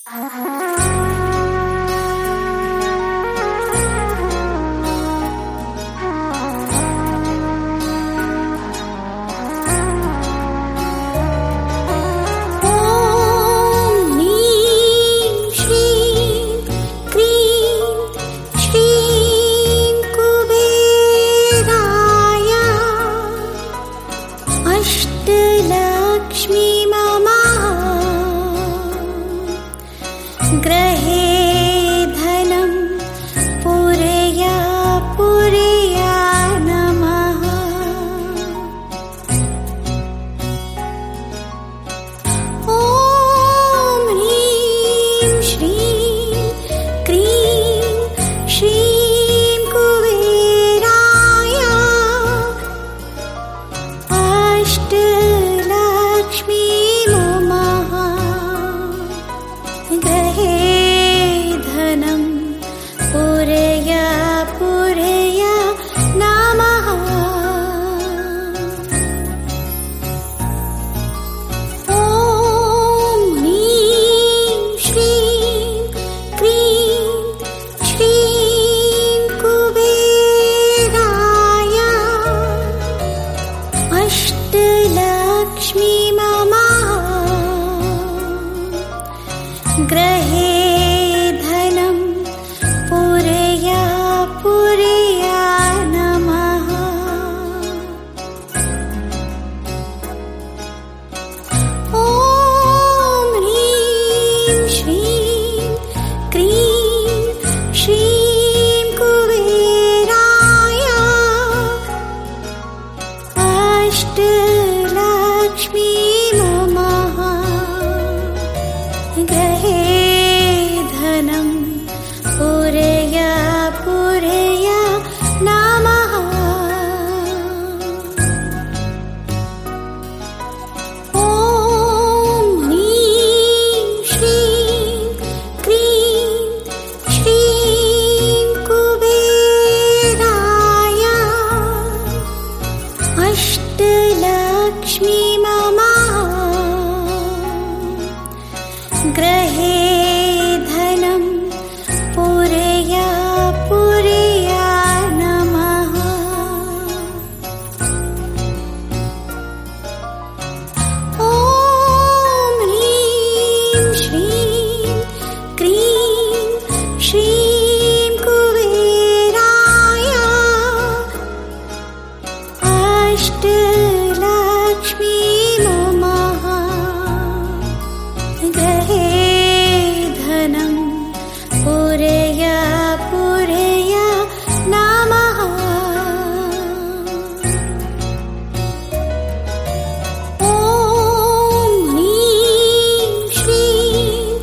ॐ ह्रीं श्रीं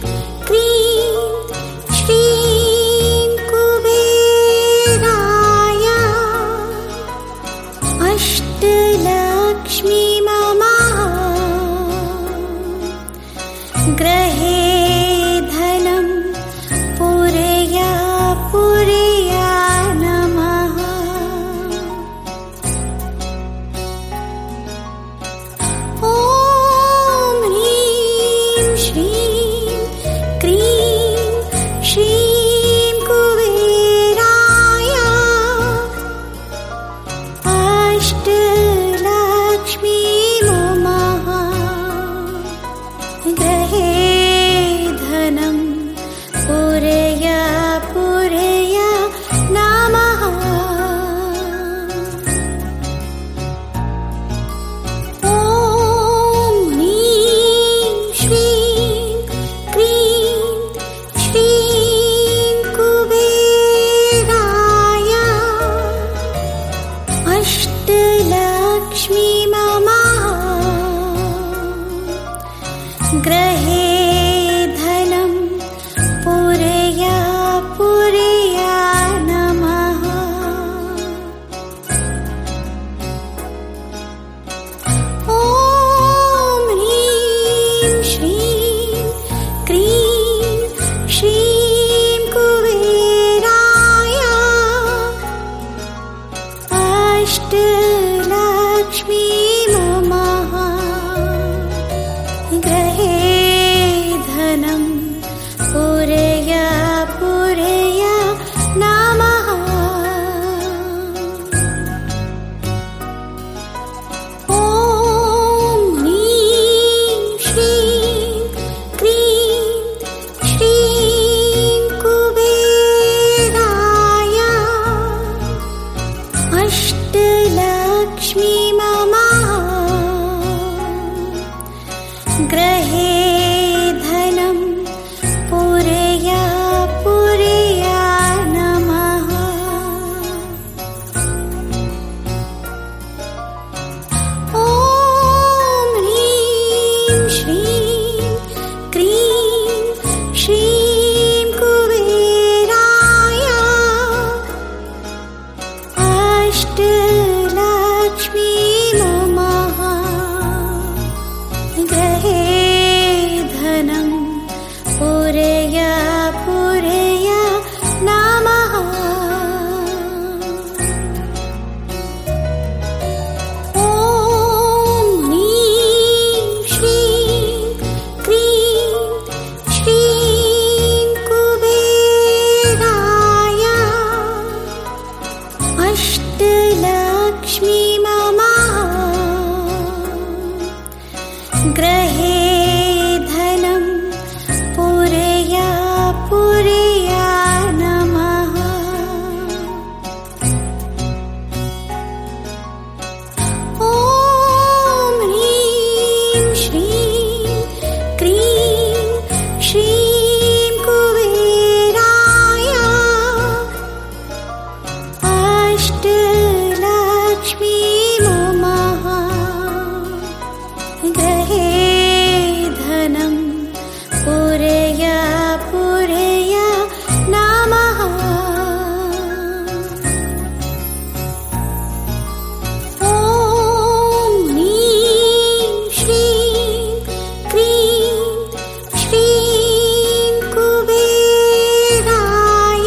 ग्रहे धनं पूरया पूरया नमः। ॐ ह्रीं श्रीं क्रीं श्रीं कुबेराय अष्टलक्ष्मी नमः। ग्रहे धनं पूरया पूरया नमः। ॐ ह्रीं श्रीं क्रीं श्रीं कुबेराय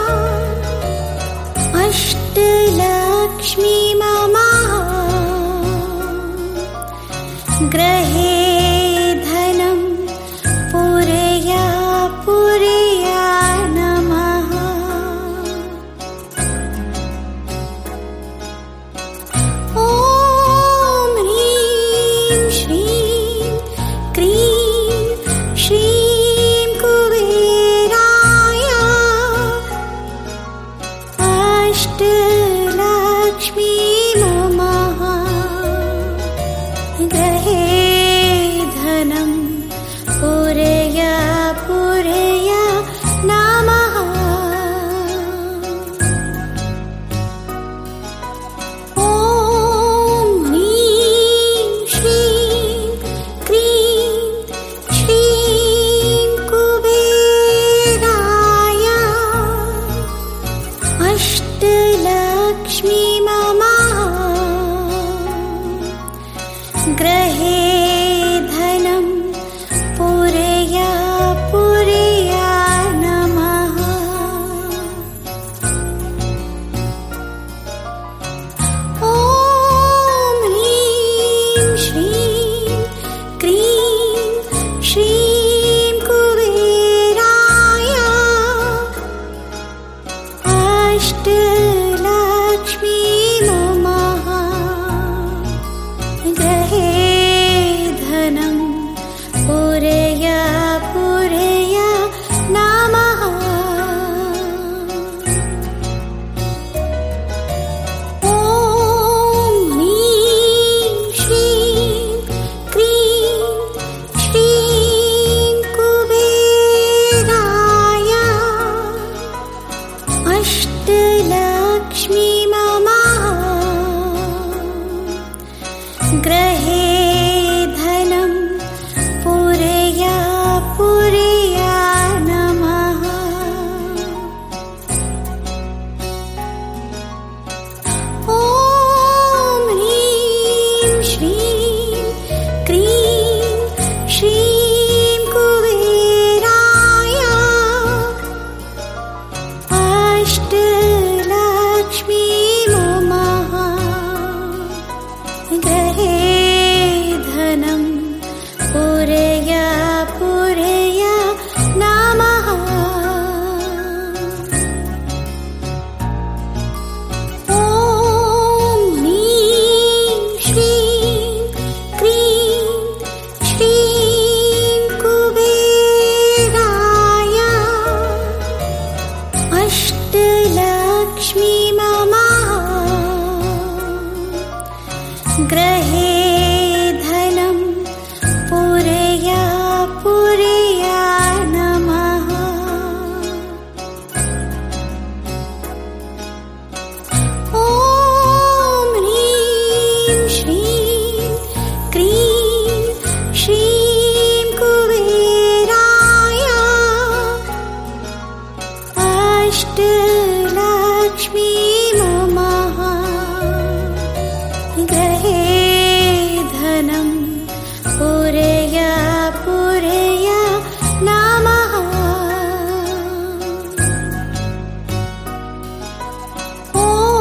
अष्टलक्ष्मी नमः। ग्रहे धनं पूरया पूरया नमः। ॐ ह्रीं श्रीं क्रीं श्रीं कुबेराय अष्टलक्ष्मी नमः। ग्रहे धनं पूरया पूरया नमः। ॐ ह्रीं श्रीं क्रीं श्रीं कुबेराय अष्टलक्ष्मी नमः। ग्रहे धनं पूरया पूरया नमः। ॐ ह्रीं श्रीं क्रीं श्रीं कुबेराय अष्टलक्ष्मी नमः। ग्रहे धनं पूरया पूरया नमः। ॐ ह्रीं श्रीं क्रीं श्रीं कुबेराय अष्टलक्ष्मी नमः। ग्रहे धनं पूरया पूरया नमः। ॐ ह्रीं श्रीं क्रीं श्रीं कुबेराय अष्टलक्ष्मी नमः। ग्रहे धनं पूरया पूरया नमः। ॐ ह्रीं श्रीं क्रीं श्रीं कुबेराय अष्टलक्ष्मी नमः। ग्रहे धनं पूरया पूरया नमः। ॐ ह्रीं श्रीं क्रीं श्रीं कुबेराय अष्टलक्ष्मी नमः। ग्रहे धनं पूरया पूरया नमः। ॐ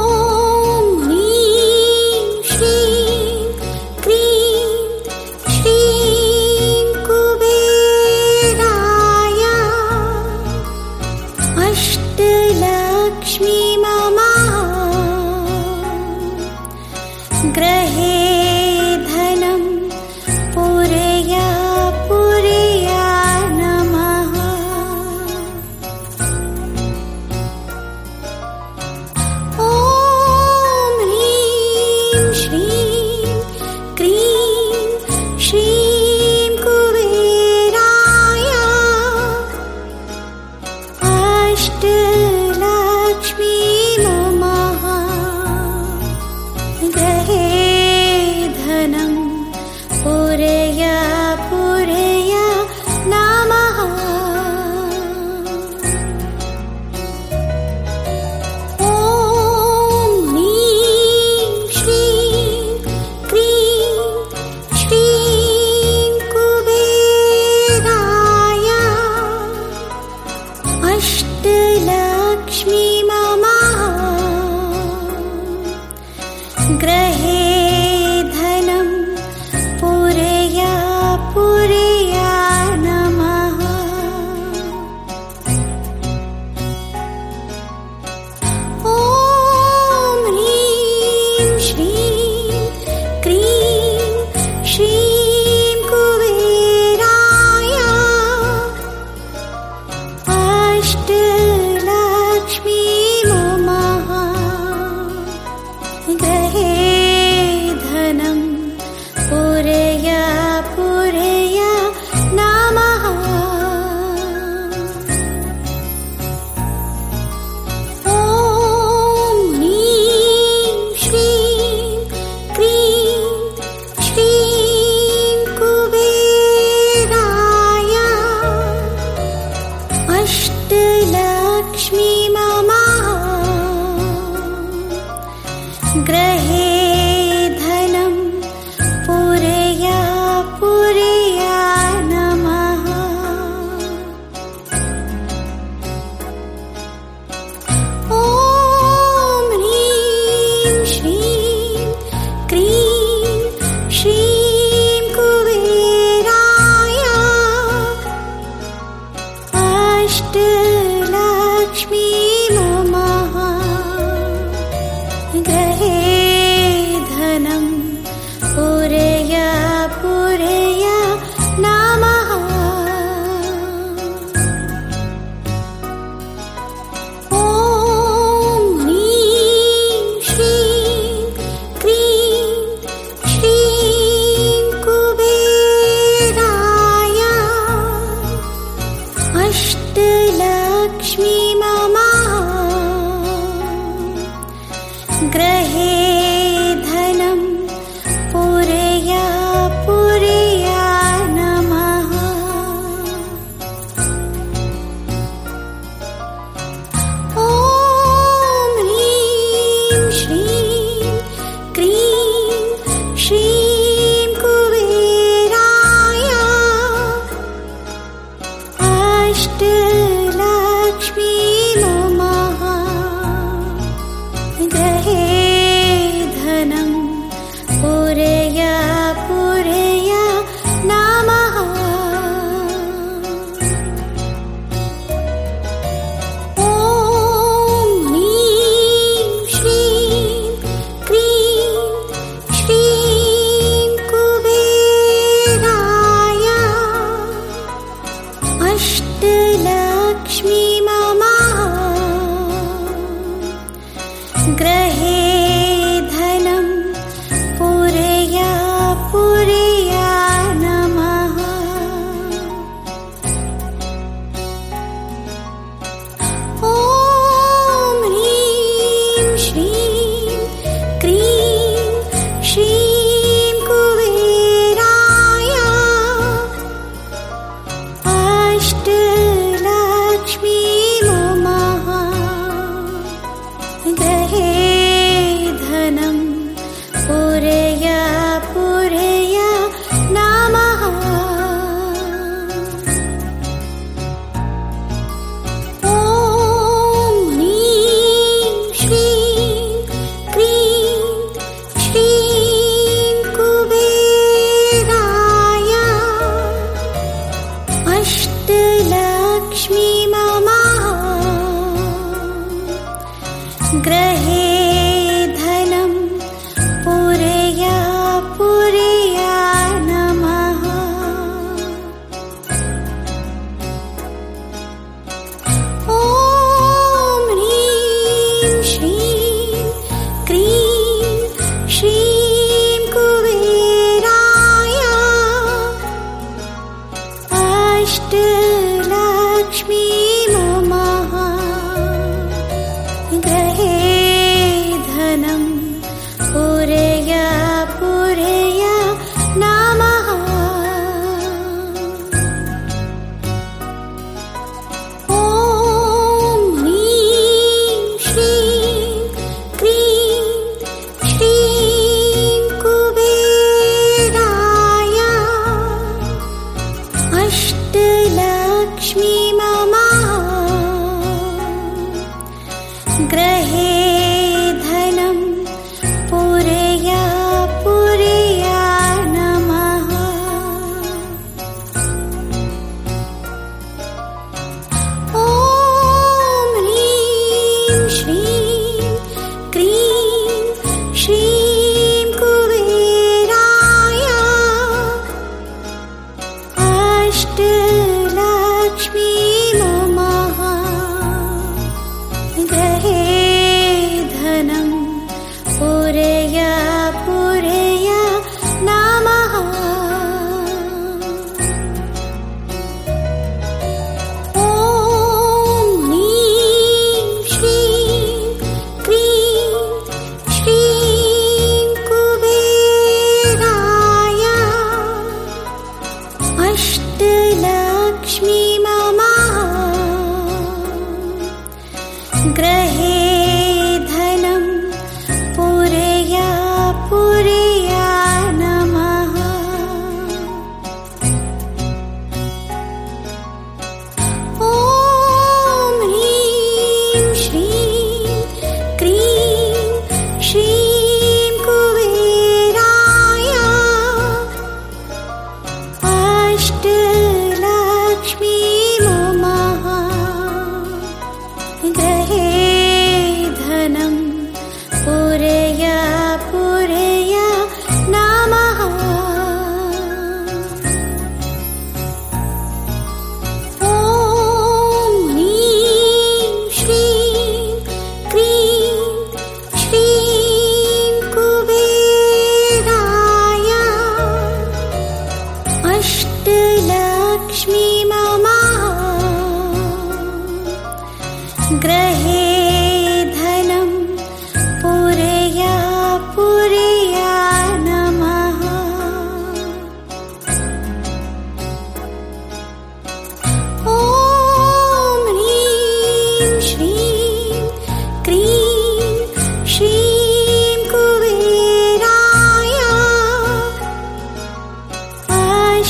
ह्रीं श्रीं क्रीं श्रीं कुबेराय अष्टलक्ष्मी नमः। ग्रहे धनं पूरे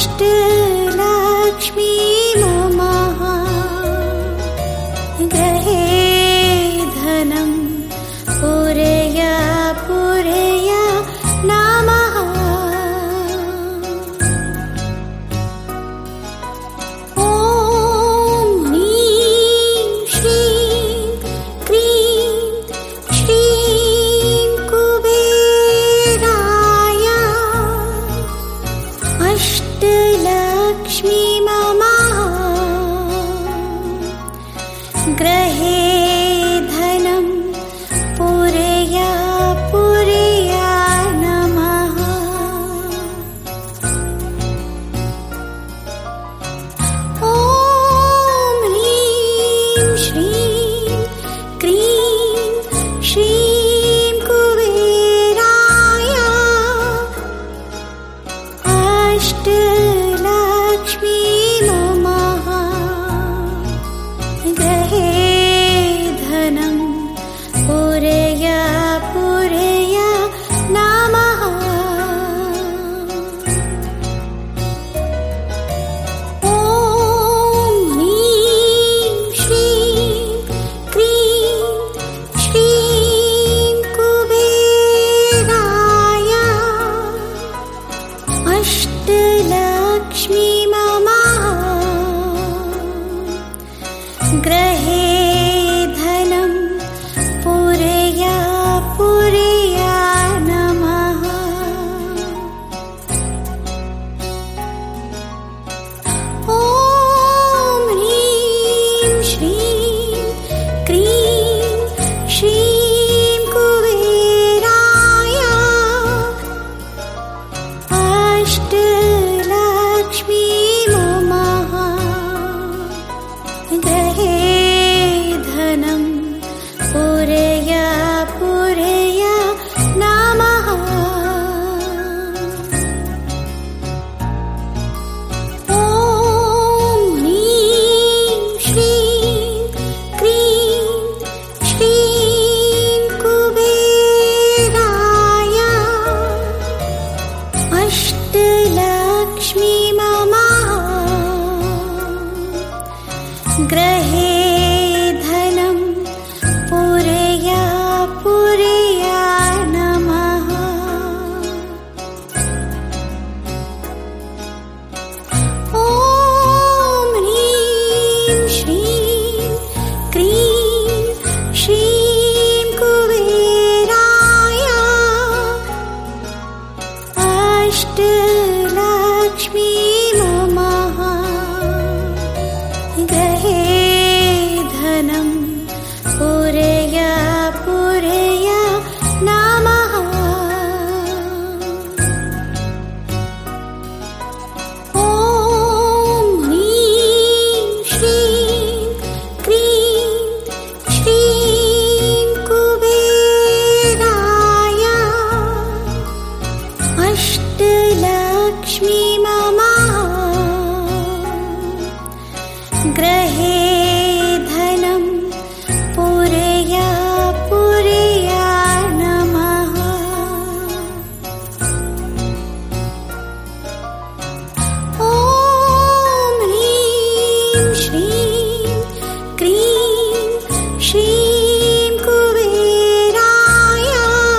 अष्टलक्ष्मी नमः गृहे धनं पूरय पूरय नमः ॐ ह्रीं श्रीं क्रीं श्रीं कुबेराय अष्टलक्ष्मी नमः गृहे धनं पूरय पूरय नमः ॐ ह्रीं श्रीं क्रीं श्रीं कुबेराय अष्टलक्ष्मी नमः गृहे धनं पूरय पूरय नमः ॐ ह्रीं श्रीं क्रीं श्रीं कुबेराय अष्टलक्ष्मी नमः गृहे धनं पूरय पूरय नमः ॐ ह्रीं श्रीं क्रीं श्रीं कुबेराय अष्टलक्ष्मी नमः गृहे धनं पूरय पूरय नमः ॐ ह्रीं श्रीं क्रीं श्रीं कुबेराय अष्टलक्ष्मी नमः गृहे धनं पूरय पूरय नमः ॐ ह्रीं श्रीं क्रीं श्रीं कुबेराय अष्टलक्ष्मी नमः गृहे धनं पूरय पूरय नमः ॐ ह्रीं श्रीं क्रीं श्रीं कुबेराय अष्टलक्ष्मी नमः गृहे धनं पूरय पूरय नमः ॐ ह्रीं श्रीं क्रीं श्रीं कुबेराय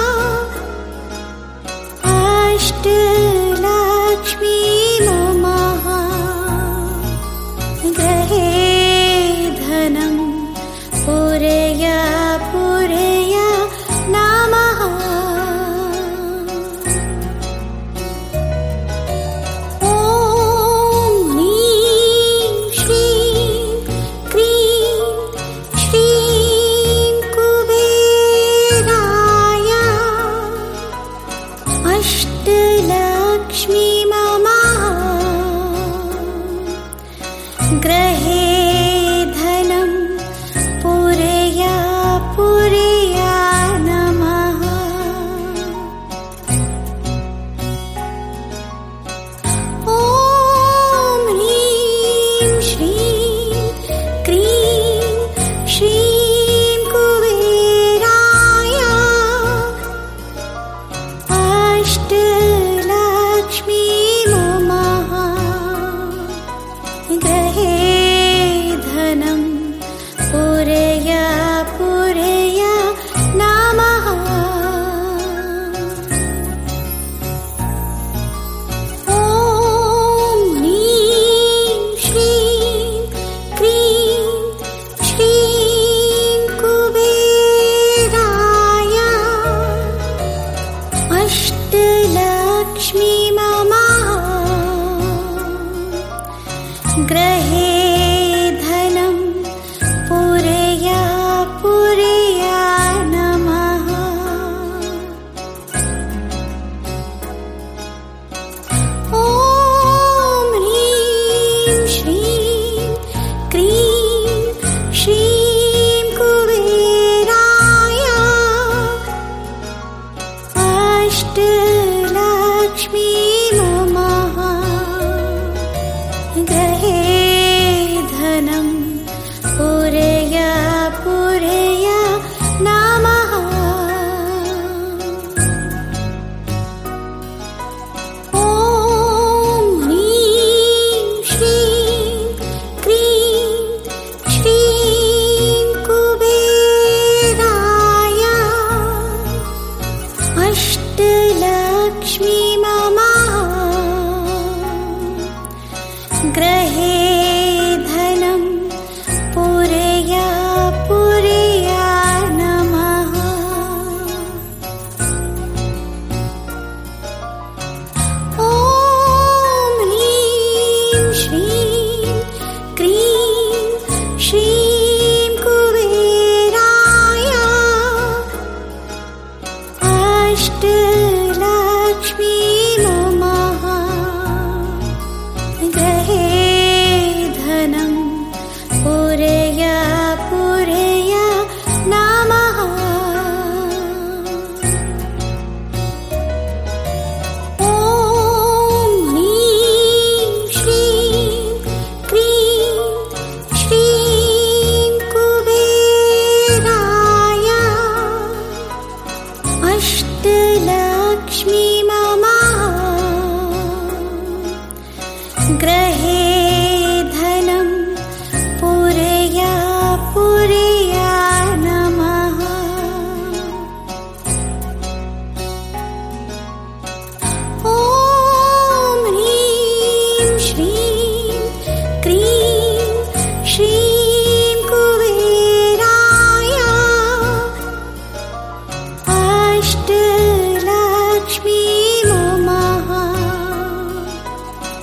अष्टलक्ष्मी नमः गृहे धनं पूरय पूरय नमः ॐ ह्रीं श्रीं क्रीं श्रीं कुबेराय अष्टलक्ष्मी नमः गृहे धनं पूरय पूरय नमः ॐ ह्रीं श्रीं क्रीं श्रीं कुबेराय अष्टलक्ष्मी नमः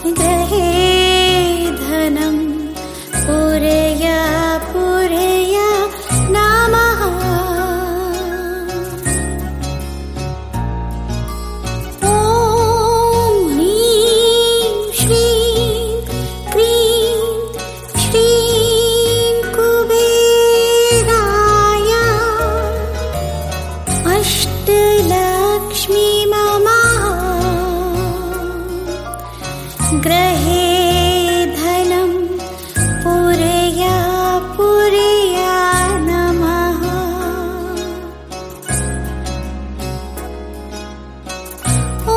गृहे धनं पूरय पूरय नमः। ॐ ह्रीं श्रीं क्रीं श्रीं कुबेराय अष्टलक्ष्मी नमः। गृहे धनं पूरय पूरय नमः। ॐ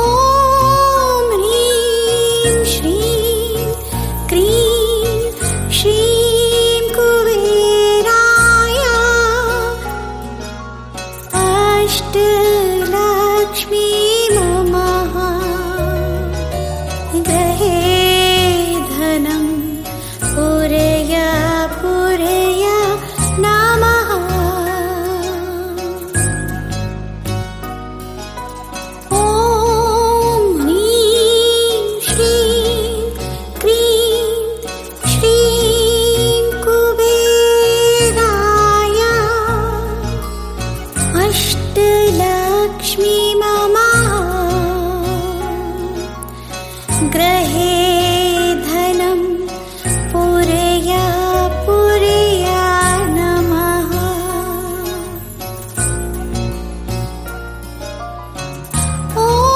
ह्रीं श्रीं क्रीं श्रीं कुबेराय अष्टलक्ष्मी नमः। गृहे धनं पूरय पूरय नमः। ॐ ह्रीं श्रीं क्रीं श्रीं कुबेराय अष्टलक्ष्मी नमः। गृहे धनं पूरय पूरय नमः। ॐ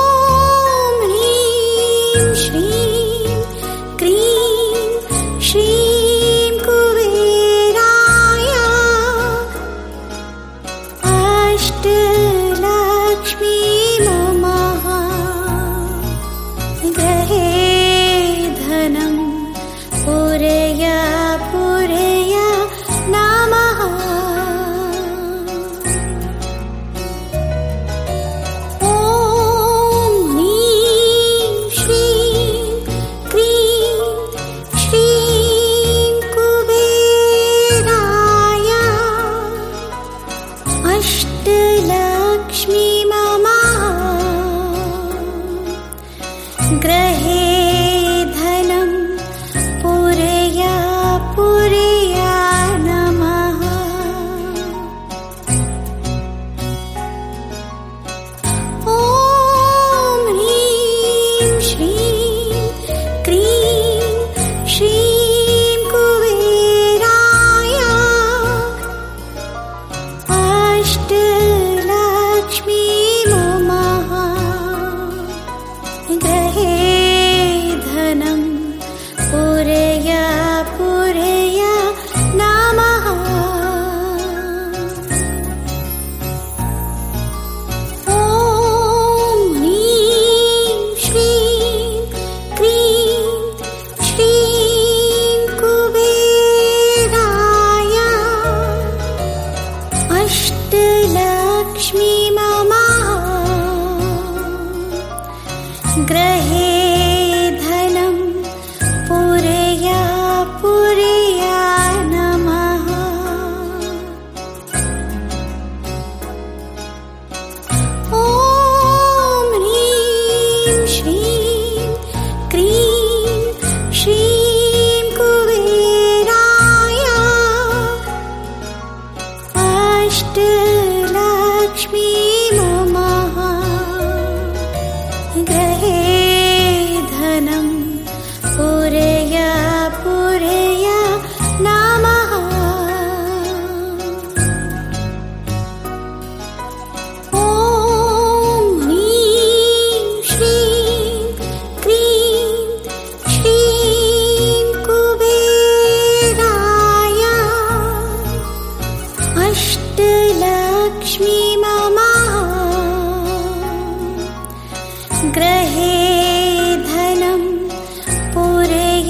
ह्रीं श्रीं क्रीं श्रीं कुबेराय अष्टलक्ष्मी नमः। गृहे धनं पूरय पूरय नमः। ॐ ह्रीं श्रीं क्रीं श्रीं कुबेराय अष्टलक्ष्मी नमः। गृहे धनं पूरय पूरय नमः। ॐ ह्रीं श्रीं क्रीं श्रीं कुबेराय अष्टलक्ष्मी नमः। गृहे धनं पूरय पूरय नमः। ॐ ह्रीं श्रीं क्रीं श्रीं कुबेराय अष्टलक्ष्मी नमः। गृहे धनं पूरय पूरय नमः। ॐ ह्रीं श्रीं क्रीं श्रीं कुबेराय अष्टलक्ष्मी नमः। गृहे धनं पूरय पूरय नमः। ॐ ह्रीं श्रीं क्रीं श्रीं कुबेराय अष्टलक्ष्मी नमः। गृहे धनं पूरय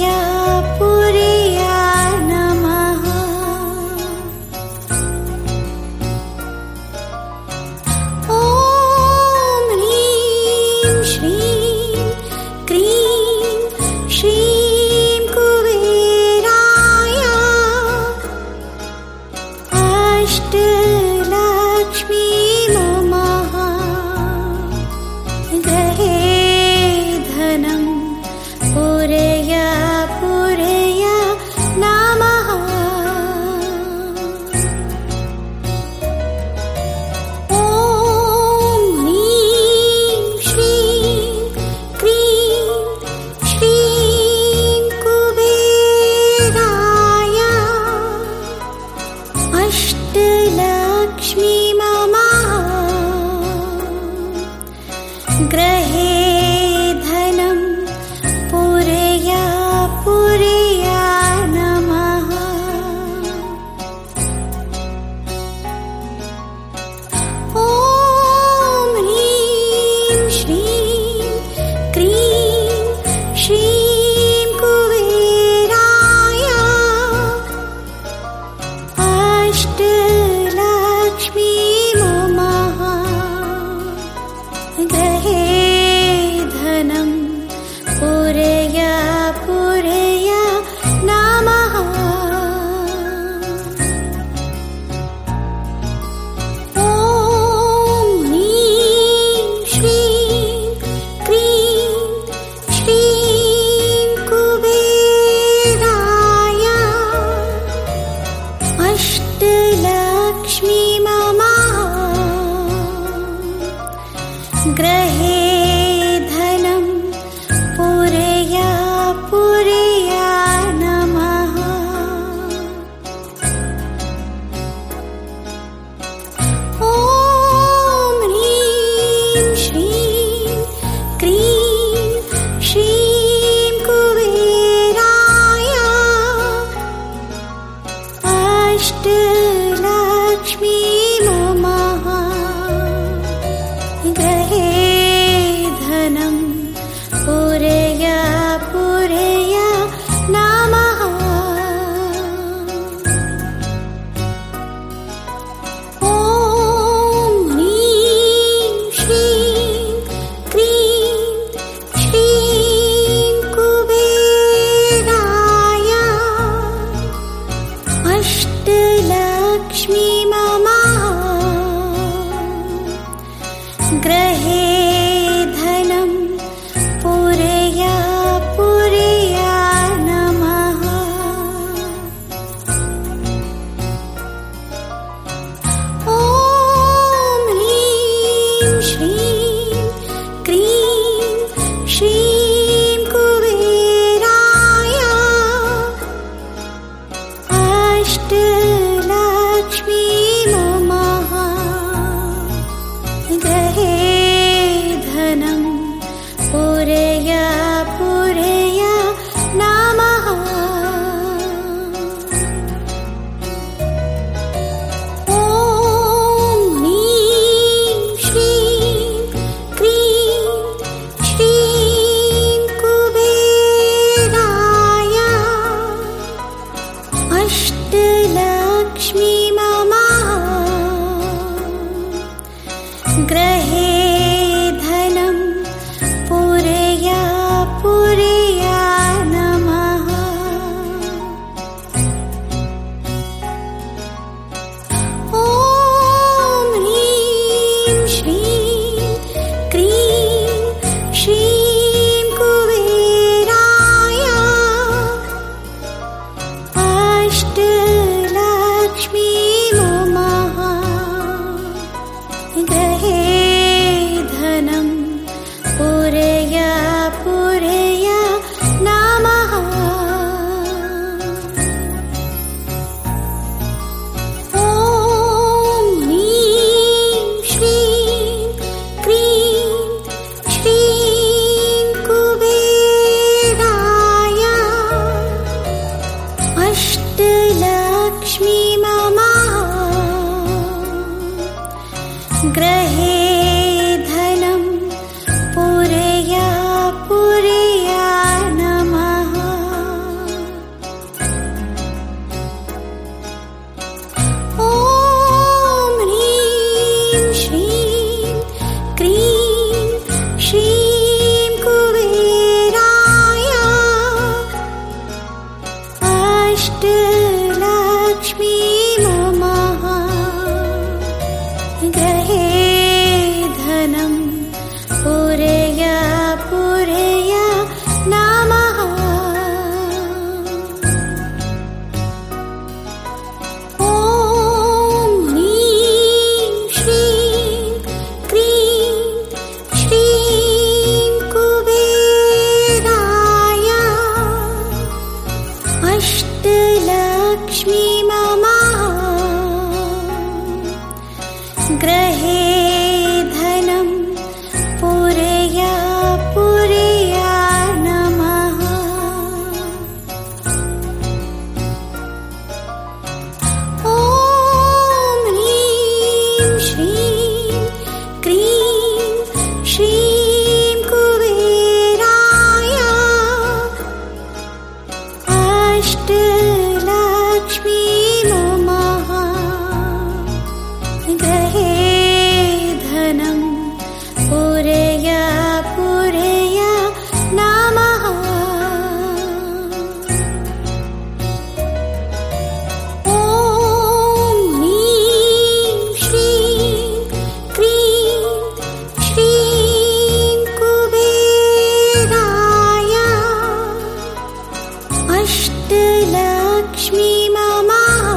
अष्टलक्ष्मी मम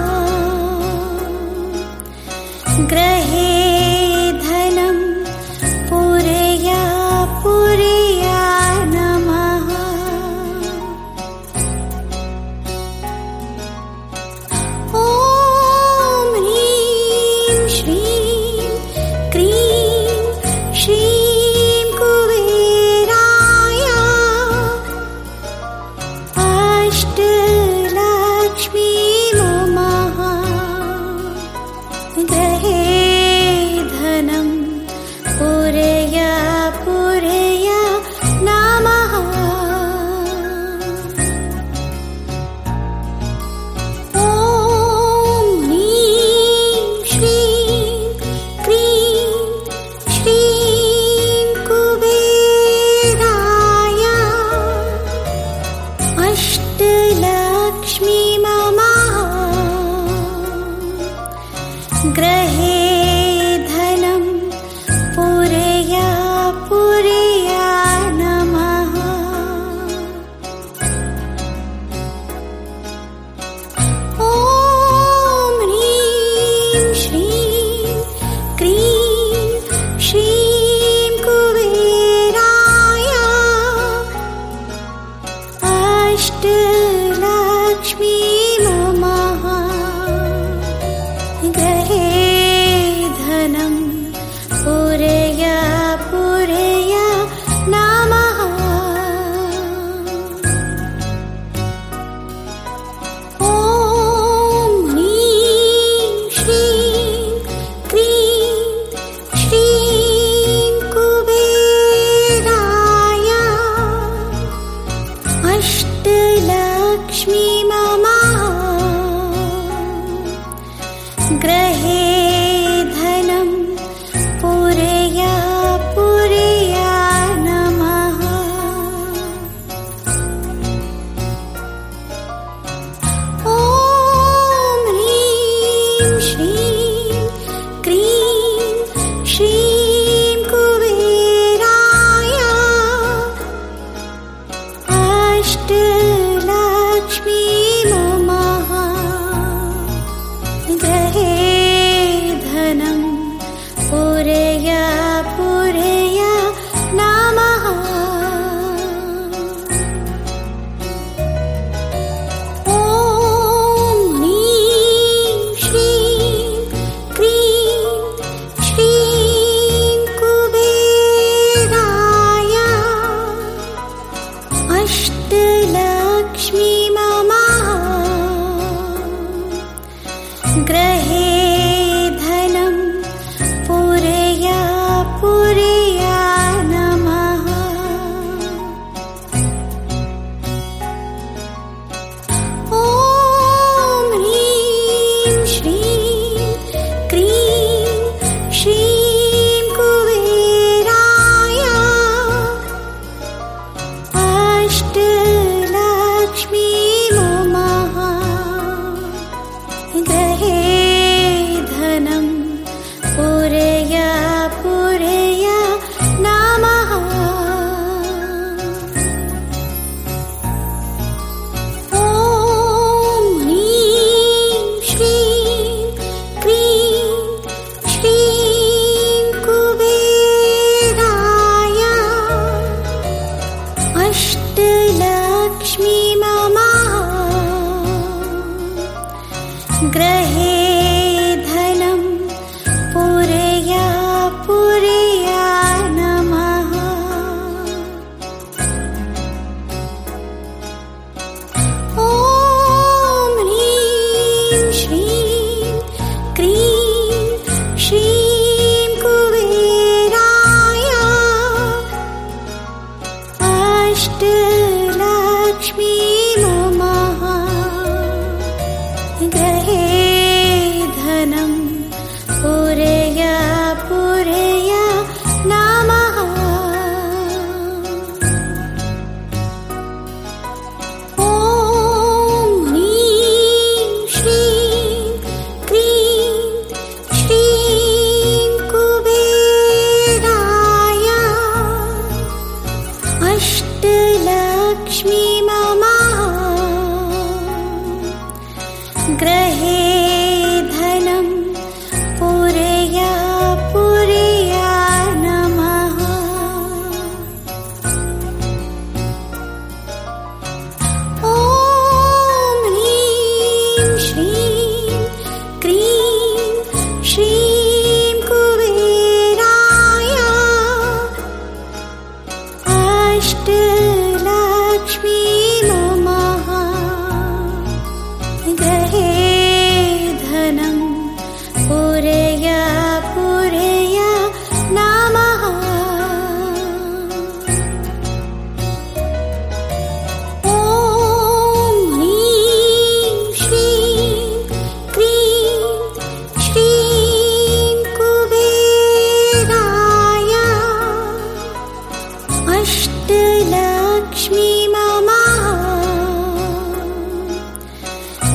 गृहे धनं पूरया पूरया नमः। ॐ ह्रीं श्रीं क्रीं श्रीं कुबेराय अष्टलक्ष्मी मम गृहे धनं पूरया पूरया नमः। ॐ ह्रीं श्रीं क्रीं श्रीं कुबेराय अष्टलक्ष्मी मम गृहे धनं पूरया पूरया नमः। ॐ ह्रीं श्रीं क्रीं श्रीं कुबेराय अष्टलक्ष्मी मम गृहे धनं पूरया पूरया नमः। ॐ ह्रीं श्रीं क्रीं श्रीं कुबेराय अष्टलक्ष्मी मम गृहे धनं पूरया पूरया नमः। ॐ ह्रीं श्रीं क्रीं श्रीं कुबेराय अष्टलक्ष्मी मम गृहे धनं पूरया पूरया नमः। ॐ ह्रीं श्रीं क्रीं श्रीं कुबेराय अष्टलक्ष्मी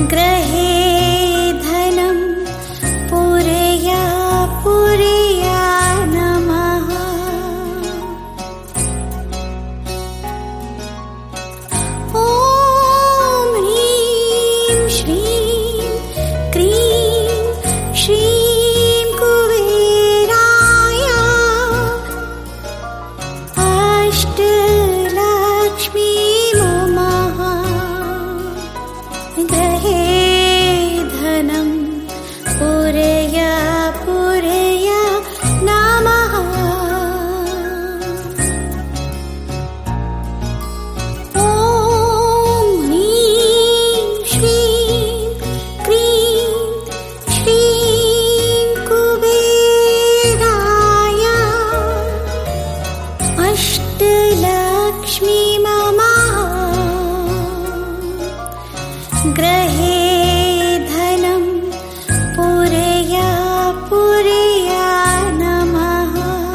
ग्रहे धनं पूरया पूरया नमः। ॐ ह्रीं श्रीं क्रीं श्रीं कुबेराय अष्टलक्ष्मी नमः। ग्रहे धनं पूरया पूरया नमः। ॐ ह्रीं श्रीं क्रीं श्रीं कुबेराय अष्टलक्ष्मी नमः। ग्रहे धनं पूरया पूरया नमः।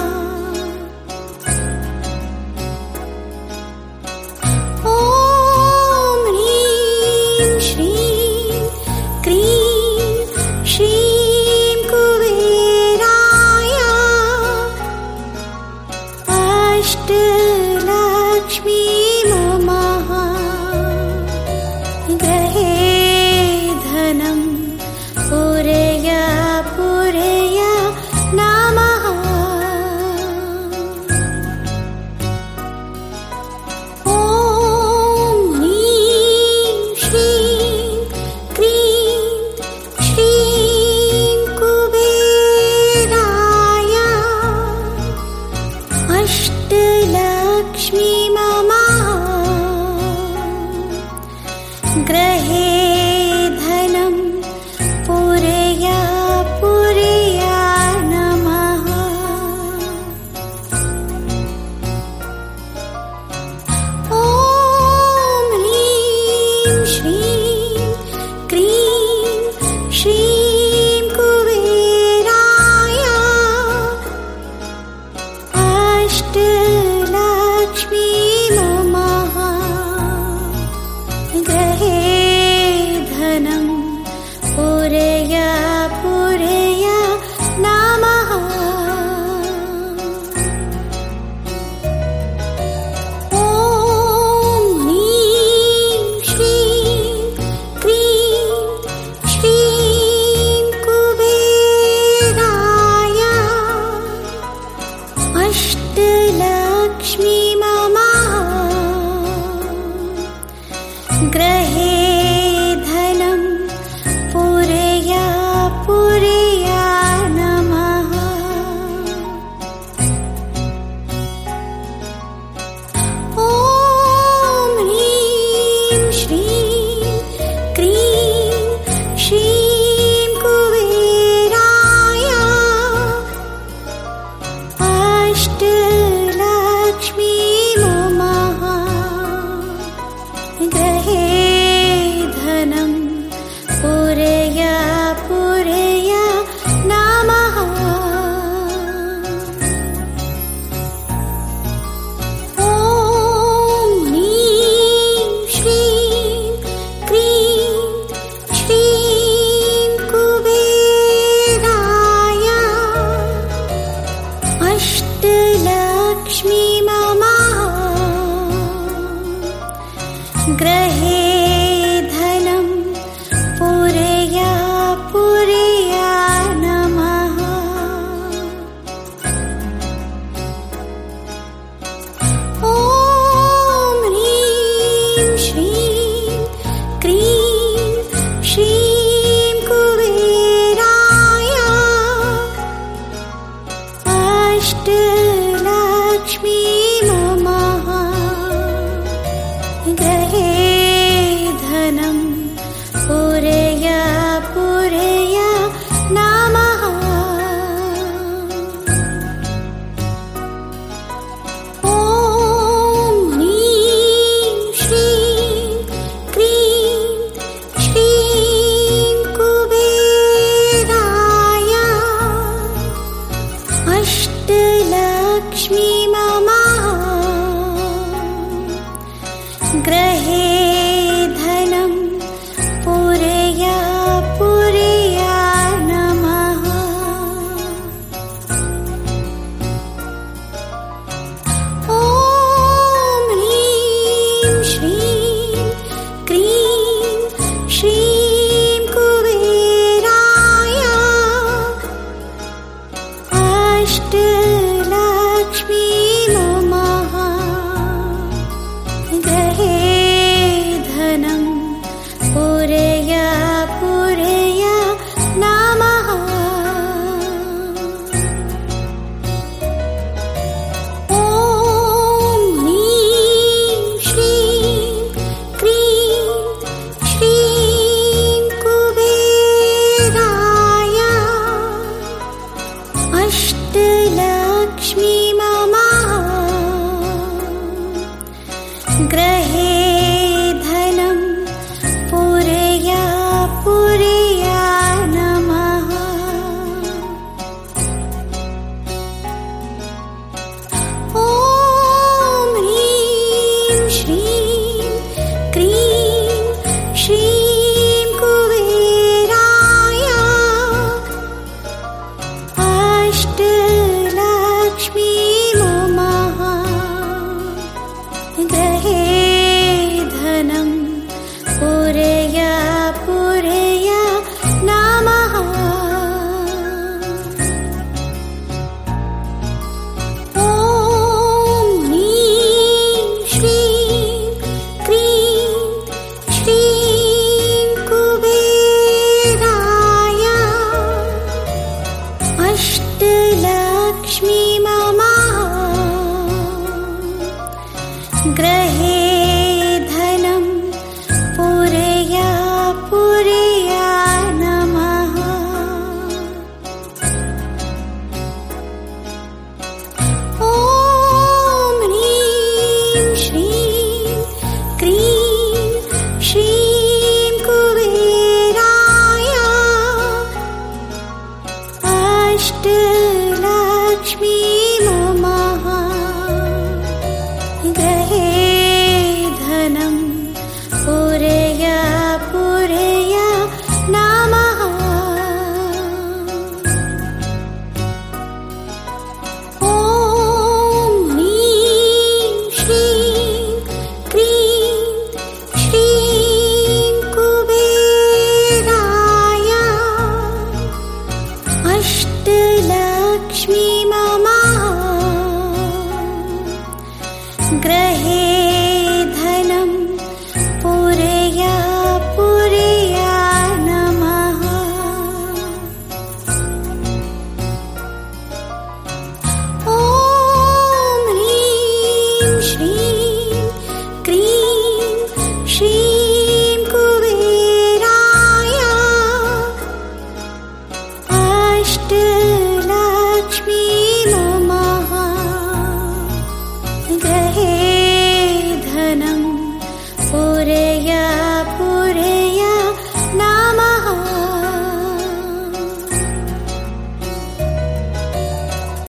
ॐ ह्रीं श्रीं क्रीं श्रीं कुबेराय अष्टलक्ष्मी नमः। ग्रहे धनं पूरया पूरया नमः। ॐ ह्रीं श्रीं क्रीं श्रीं कुबेराय अष्टलक्ष्मी नमः। ग्रहे धनं पूरया पूरया नमः। ॐ ह्रीं श्रीं क्रीं श्रीं कुबेराय अष्टलक्ष्मी नमः। ग्रहे धनं पूरया पूरया नमः। ॐ ह्रीं श्रीं क्रीं श्रीं कुबेराय अष्टलक्ष्मी नमः। ग्रहे धनं पूरया पूरया नमः। ॐ ह्रीं श्रीं क्रीं श्रीं कुबेराय अष्टलक्ष्मी नमः। ग्रहे धनं पूरया पूरया नमः। ॐ ह्रीं श्रीं क्रीं श्रीं कुबेराय अष्टलक्ष्मी नमः। ग्रहे धनं पूरया पूरया नमः। ॐ ह्रीं श्रीं क्रीं श्रीं कुबेराय अष्टलक्ष्मी नमः। ग्रहे धनं